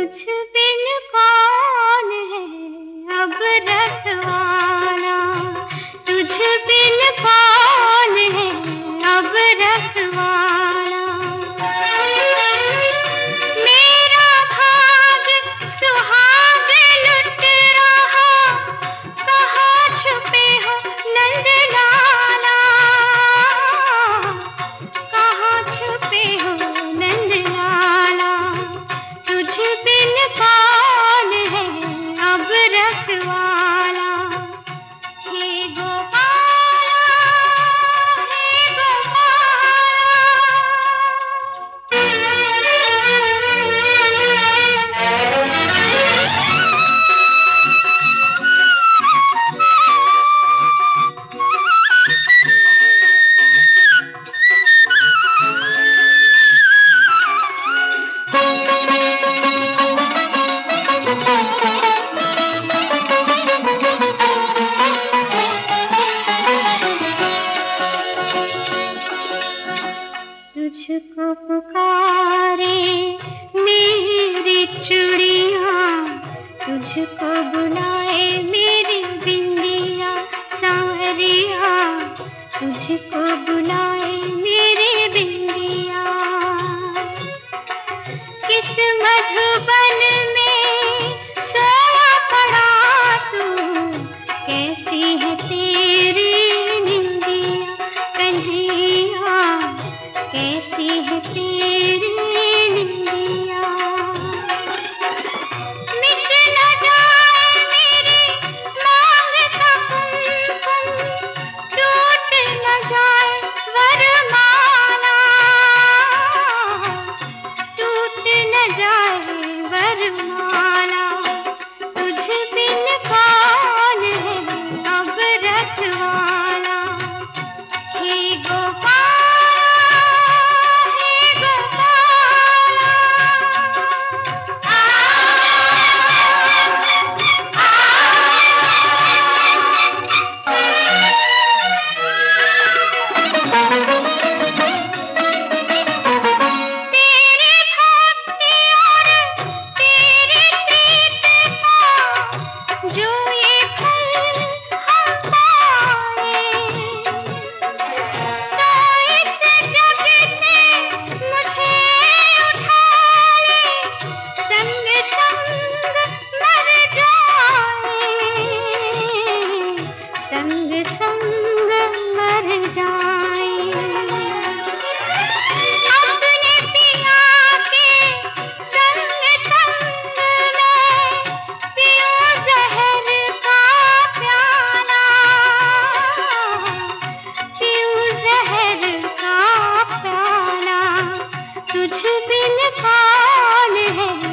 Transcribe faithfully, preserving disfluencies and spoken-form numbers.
तुझ बिन कौन है अब रखवाला, तुझ बिन कौन है अब रखवाला। मेरा भाग सुहाग लुट रहा, कहाँ छुपे हो नंद लाला, कहाँ छुपे हो नंद लाला। तुझ बिन कौन है अब रखवाला, हे गोपाला, हे गोपाला। तुझको पुकारे मेरी चूड़िया, तुझको बुलाए मेरी बिंदिया सावरिया, तुझको बुलाए मेरी बिंदिया। किस मधुबन में सोया पड़ा तू, कैसी है तेरी निंदिया कन्हैया, कैसी है तेरी निंदिया। मिट न जाए मेरी मांग का कुमकुम, टूट न जाए वरमाला, टूट न जाए वरमाला। तुझ बिन कौन है अब रखवाला, हे गोपाल। संग संग मर जाए, अपने पिया के संग संग मैं पीऊं जहर का प्याला, पीऊं जहर का प्याला। तुझ बिन कौन है